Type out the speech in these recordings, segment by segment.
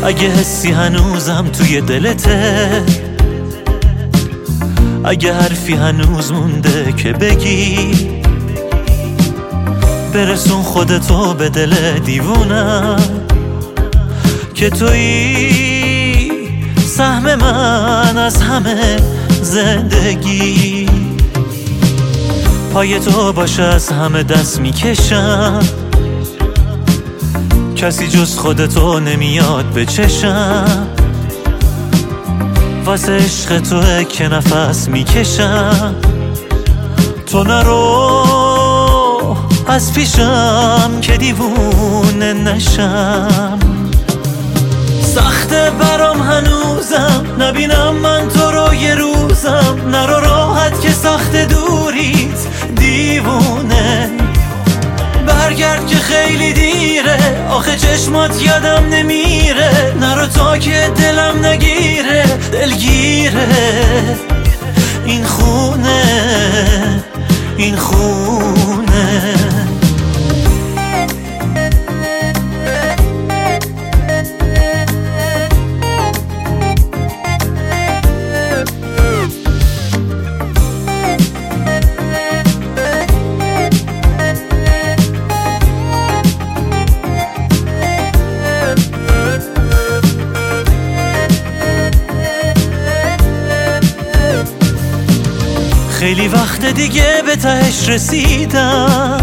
اگه حسی هنوزم توی دلته، اگه حرفی هنوز مونده که بگی، برسون خودتو به دل دیوونم که تویی سهم من از همه زندگی. پای تو باشه از همه دست میکشم، کسی جز خودتو نمیاد به چشم. واسه عشق توه که نفس میکشم، تو نرو از پیشم که دیوونه نشم. سخته برام هنوزم نبینم من تو رو یه روزم، نرو راحت که سخت دوریت دیوونه. برگرد که خیلی دیره، آخه چشمات یادم نمیره، نرو تا که دلم نگیره، دلگیره این خونه، این خونه. خیلی وقت دیگه به تهش رسیدم،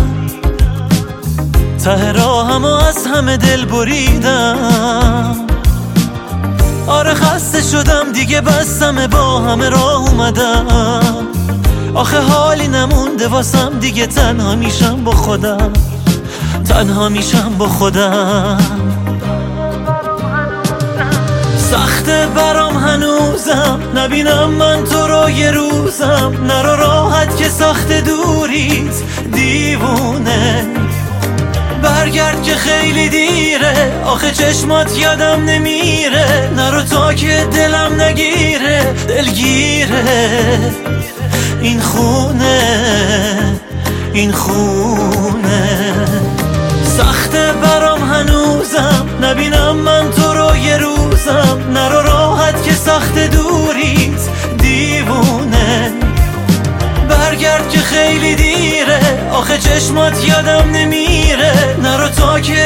ته راهمو از همه دل بریدم. آره خسته شدم دیگه بستم با همه راه اومدم، آخه حالی نمونده واسم دیگه، تنها میشم با خودم، تنها میشم با خودم. سخته برام هنوزم نبینم من تو رو یه روزم، نرو راحت که سخت دوریت دیوونه. برگرد که خیلی دیره، آخه چشمات یادم نمیره، نرو تا که دلم نگیره، دلگیره این خونه، این خونه. سخته برام هنوزم نبینم من تو رو یه روزم، نرو راحت که سخت دوریت دیوونه. برگرد که خیلی دیره، آخه چشمات یادم نمیره، نرو تا که